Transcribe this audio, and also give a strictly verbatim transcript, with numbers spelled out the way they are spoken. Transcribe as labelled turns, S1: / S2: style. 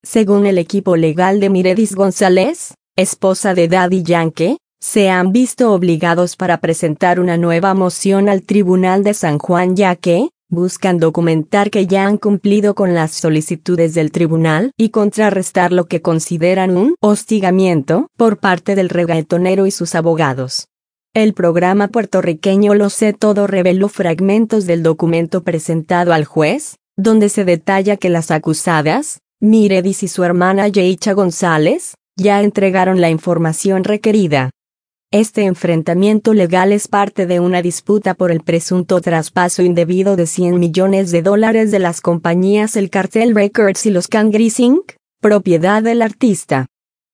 S1: Según el equipo legal de Miredis González, esposa de Daddy Yankee, se han visto obligados para presentar una nueva moción al Tribunal de San Juan ya que buscan documentar que ya han cumplido con las solicitudes del tribunal y contrarrestar lo que consideran un hostigamiento por parte del reggaetonero y sus abogados. El programa puertorriqueño Lo Sé Todo reveló fragmentos del documento presentado al juez, donde se detalla que las acusadas, Miredis y su hermana Yeicha González, ya entregaron la información requerida. Este enfrentamiento legal es parte de una disputa por el presunto traspaso indebido de cien millones de dólares de las compañías El Cartel Records y Los Cangris incorporated, propiedad del artista.